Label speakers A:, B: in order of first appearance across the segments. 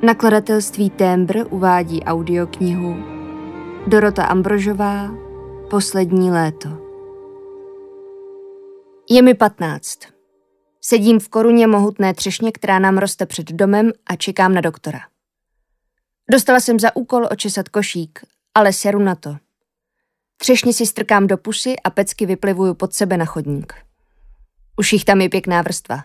A: Nakladatelství Témbr uvádí audioknihu Dorota Ambrožová Poslední léto. Je mi 15. Sedím v koruně mohutné třešně, která nám roste před domem a čekám na doktora. Dostala jsem za úkol očesat košík, ale seru na to. Třešně si strkám do pusy a pecky vyplivuju pod sebe na chodník. Už jich tam je pěkná vrstva.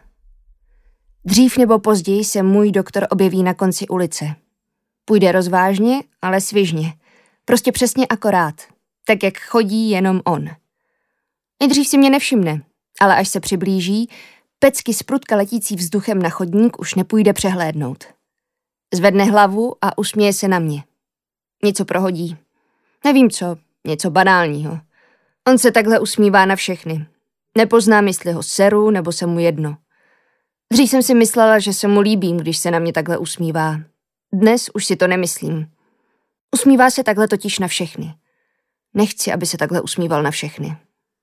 A: Dřív nebo později se můj doktor objeví na konci ulice. Půjde rozvážně, ale svižně. Prostě přesně akorát. Tak, jak chodí jenom on. Nejdřív si mě nevšimne, ale až se přiblíží, pecky z prutka letící vzduchem na chodník už nepůjde přehlédnout. Zvedne hlavu a usměje se na mě. Něco prohodí. Nevím co, něco banálního. On se takhle usmívá na všechny. Nepoznám, jestli ho seru, nebo se mu jedno. Dřív jsem si myslela, že se mu líbím, když se na mě takhle usmívá. Dnes už si to nemyslím. Usmívá se takhle totiž na všechny. Nechci, aby se takhle usmíval na všechny.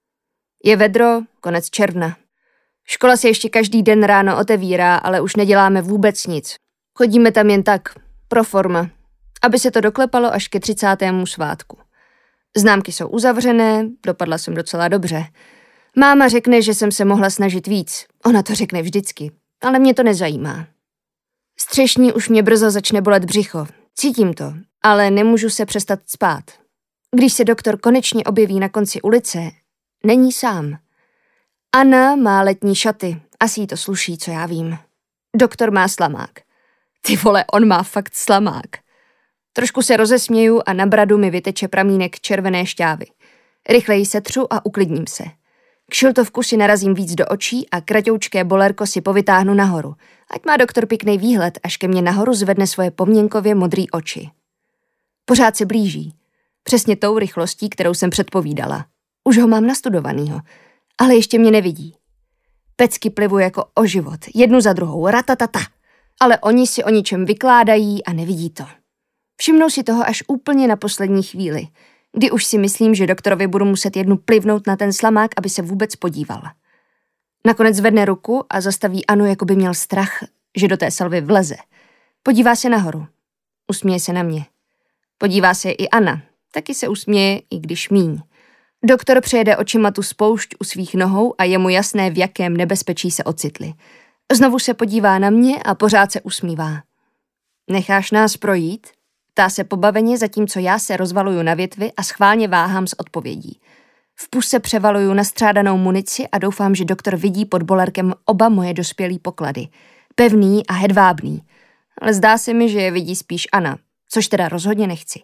A: Je vedro, konec června. Škola se ještě každý den ráno otevírá, ale už neděláme vůbec nic. Chodíme tam jen tak, pro forma, aby se to doklepalo až ke 30. svátku. Známky jsou uzavřené, dopadla jsem docela dobře. Máma řekne, že jsem se mohla snažit víc. Ona to řekne vždycky, ale mě to nezajímá. Z třešní už mě brzo začne bolet břicho. Cítím to, ale nemůžu se přestat spát. Když se doktor konečně objeví na konci ulice, není sám. Anna má letní šaty, asi jí to sluší, co já vím. Doktor má slamák. Ty vole, on má fakt slamák. Trošku se rozesměju a na bradu mi vyteče pramínek červené šťávy. Rychleji setřu a uklidním se. Kšiltovku si narazím víc do očí a kratoučké bolerko si povytáhnu nahoru. Ať má doktor pěkný výhled, až ke mně nahoru zvedne svoje poměnkově modrý oči. Pořád se blíží. Přesně tou rychlostí, kterou jsem předpovídala. Už ho mám nastudovanýho, ale ještě mě nevidí. Pecky plivu jako o život, jednu za druhou, ratatata. Ale oni si o ničem vykládají a nevidí to. Všimnou si toho až úplně na poslední chvíli, kdy už si myslím, že doktorovi budu muset jednu plivnout na ten slamák, aby se vůbec podíval. Nakonec zvedne ruku a zastaví Anu, jako by měl strach, že do té salvy vleze. Podívá se nahoru. Usměje se na mě. Podívá se i Anna. Taky se usměje, i když míň. Doktor přejede očima tu spoušť u svých nohou a je mu jasné, v jakém nebezpečí se ocitli. Znovu se podívá na mě a pořád se usmívá. Necháš nás projít? Ptá se pobaveně, zatímco já se rozvaluju na větvi a schválně váhám s odpovědí. V puse převaluju nastřádanou munici a doufám, že doktor vidí pod bolerkem oba moje dospělý poklady. Pevný a hedvábný. Ale zdá se mi, že je vidí spíš Anna, což teda rozhodně nechci.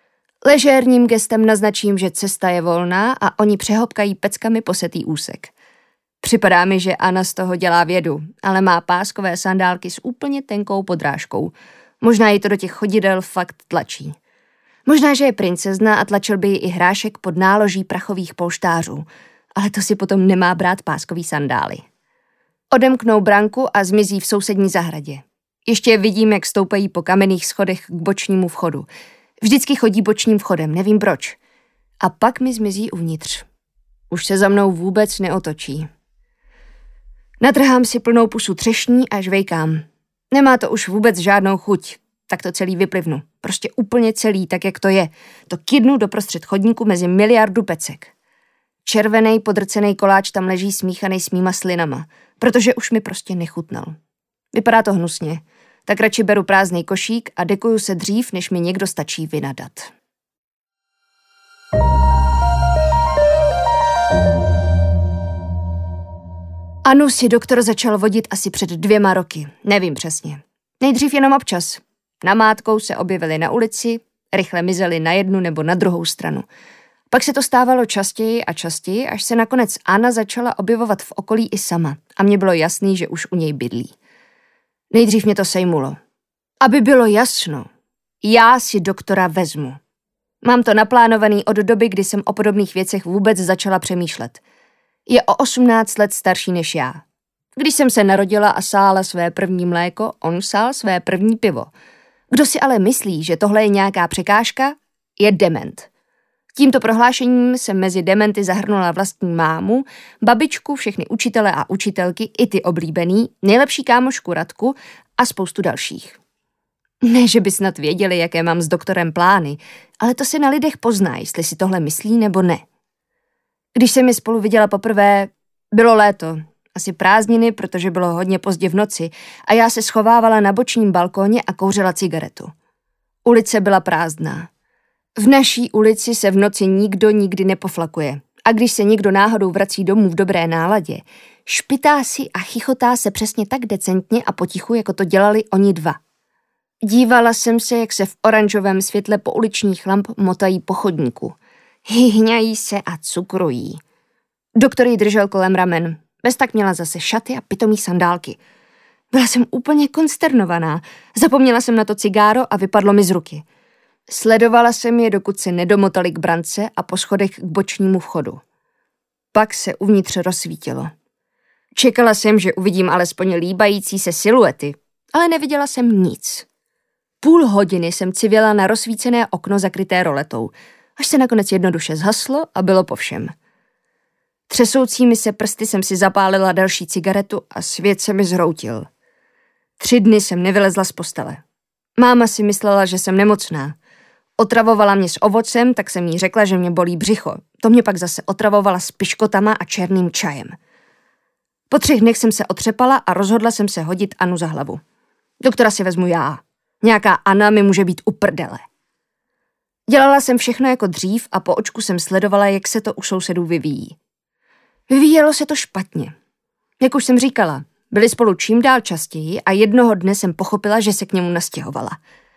A: Ležérním gestem naznačím, že cesta je volná a oni přehopkají peckami posetý úsek. Připadá mi, že Anna z toho dělá vědu, ale má páskové sandálky s úplně tenkou podrážkou. Možná jí to do těch chodidel fakt tlačí. Možná, že je princezna a tlačil by jí i hrášek pod náloží prachových polštářů, ale to si potom nemá brát páskový sandály. Odemknou branku a zmizí v sousední zahradě. Ještě vidím, jak stoupají po kamenných schodech k bočnímu vchodu. Vždycky chodí bočním vchodem, nevím proč. A pak mi zmizí uvnitř. Už se za mnou vůbec neotočí. Natrhám si plnou pusu třešní a žvejkám. Nemá to už vůbec žádnou chuť, tak to celý vyplivnu. Prostě úplně celý, tak jak to je. To kydnu doprostřed chodníku mezi miliardu pecek. Červený podrcený koláč tam leží smíchaný s mýma slinama, protože už mi prostě nechutnal. Vypadá to hnusně, tak radši beru prázdnej košík a dekuju se dřív, než mi někdo stačí vynadat. Anu si doktor začal vodit asi před 2 roky, nevím přesně. Nejdřív jenom občas. Namátkou se objevili na ulici, rychle mizeli na jednu nebo na druhou stranu. Pak se to stávalo častěji a častěji, až se nakonec Anna začala objevovat v okolí i sama a mně bylo jasný, že už u něj bydlí. Nejdřív mě to sejmulo. Aby bylo jasno, já si doktora vezmu. Mám to naplánovaný od doby, kdy jsem o podobných věcech vůbec začala přemýšlet. Je o 18 let starší než já. Když jsem se narodila a sála své první mléko, on sál své první pivo. Kdo si ale myslí, že tohle je nějaká překážka, je dement. Tímto prohlášením jsem mezi dementy zahrnula vlastní mámu, babičku, všechny učitele a učitelky, i ty oblíbený, nejlepší kámošku Radku a spoustu dalších. Ne, že by snad věděli, jaké mám s doktorem plány, ale to se na lidech pozná, jestli si tohle myslí nebo ne. Když jsem je spolu viděla poprvé, bylo léto, asi prázdniny, protože bylo hodně pozdě v noci a já se schovávala na bočním balkóně a kouřila cigaretu. Ulice byla prázdná. V naší ulici se v noci nikdo nikdy nepoflakuje a když se někdo náhodou vrací domů v dobré náladě, špitá si a chichotá se přesně tak decentně a potichu, jako to dělali oni dva. Dívala jsem se, jak se v oranžovém světle pouličních lamp motají po chodníku. Hyhňají se a cukrují. Doktor ji držel kolem ramen. Bez tak měla zase šaty a pitomý sandálky. Byla jsem úplně konsternovaná. Zapomněla jsem na to cigáro a vypadlo mi z ruky. Sledovala jsem je, dokud se nedomotali k brance a po schodech k bočnímu vchodu. Pak se uvnitř rozsvítilo. Čekala jsem, že uvidím alespoň líbající se siluety, ale neviděla jsem nic. Půl hodiny jsem civěla na rozsvícené okno zakryté roletou, až se nakonec jednoduše zhaslo a bylo po všem. Třesoucími se prsty jsem si zapálila další cigaretu a svět se mi zhroutil. 3 dny jsem nevylezla z postele. Máma si myslela, že jsem nemocná. Otravovala mě s ovocem, tak jsem jí řekla, že mě bolí břicho. To mě pak zase otravovala s piškotama a černým čajem. Po 3 dnech jsem se otřepala a rozhodla jsem se hodit Anu za hlavu. Doktora si vezmu já. Nějaká Anna mi může být u prdele. Dělala jsem všechno jako dřív a po očku jsem sledovala, jak se to u sousedů vyvíjí. Vyvíjelo se to špatně. Jak už jsem říkala, byli spolu čím dál častěji a jednoho dne jsem pochopila, že se k němu nastěhovala.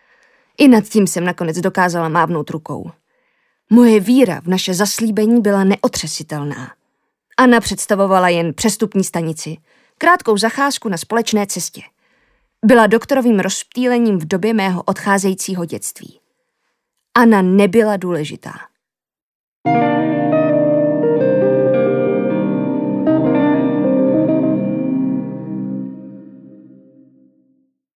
A: I nad tím jsem nakonec dokázala mávnout rukou. Moje víra v naše zaslíbení byla neotřesitelná. Anna představovala jen přestupní stanici, krátkou zacházku na společné cestě. Byla doktorovým rozptýlením v době mého odcházejícího dětství. Anna nebyla důležitá.